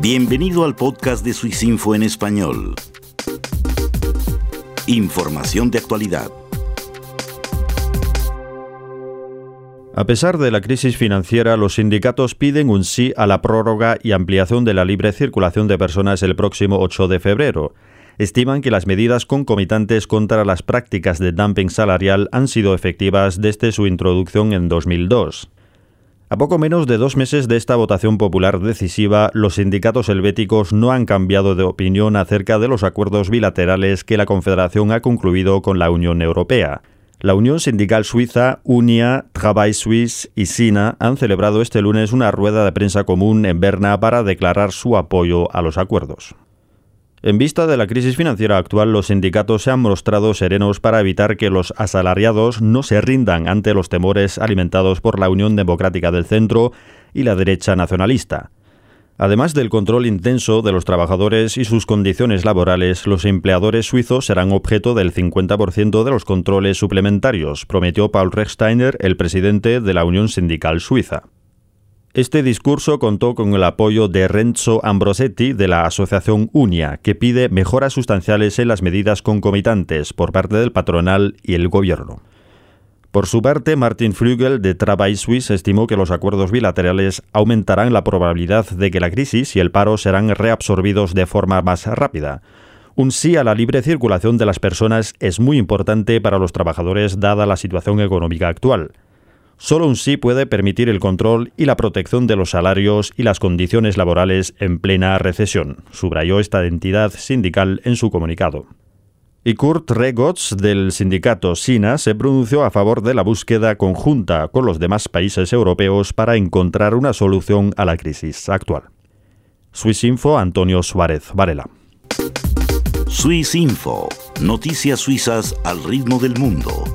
Bienvenido al podcast de Swissinfo en español. Información de actualidad. A pesar de la crisis financiera, los sindicatos piden un sí a la prórroga y ampliación de la libre circulación de personas el próximo 8 de febrero. Estiman que las medidas concomitantes contra las prácticas de dumping salarial han sido efectivas desde su introducción en 2002. A poco menos de 2 meses de esta votación popular decisiva, los sindicatos helvéticos no han cambiado de opinión acerca de los acuerdos bilaterales que la Confederación ha concluido con la Unión Europea. La Unión Sindical Suiza, Unia, Travail Suisse y SINA han celebrado este lunes una rueda de prensa común en Berna para declarar su apoyo a los acuerdos. En vista de la crisis financiera actual, los sindicatos se han mostrado serenos para evitar que los asalariados no se rindan ante los temores alimentados por la Unión Democrática del Centro y la derecha nacionalista. Además del control intenso de los trabajadores y sus condiciones laborales, los empleadores suizos serán objeto del 50% de los controles suplementarios, prometió Paul Rechsteiner, el presidente de la Unión Sindical Suiza. Este discurso contó con el apoyo de Renzo Ambrosetti de la asociación Unia, que pide mejoras sustanciales en las medidas concomitantes por parte del patronal y el gobierno. Por su parte, Martin Flügel de Travail Suisse estimó que los acuerdos bilaterales aumentarán la probabilidad de que la crisis y el paro serán reabsorbidos de forma más rápida. Un sí a la libre circulación de las personas es muy importante para los trabajadores dada la situación económica actual. Solo un sí puede permitir el control y la protección de los salarios y las condiciones laborales en plena recesión, subrayó esta entidad sindical en su comunicado. Y Kurt Regotz, del sindicato SINA, se pronunció a favor de la búsqueda conjunta con los demás países europeos para encontrar una solución a la crisis actual. Swissinfo, Antonio Suárez Varela. Swissinfo, noticias suizas al ritmo del mundo.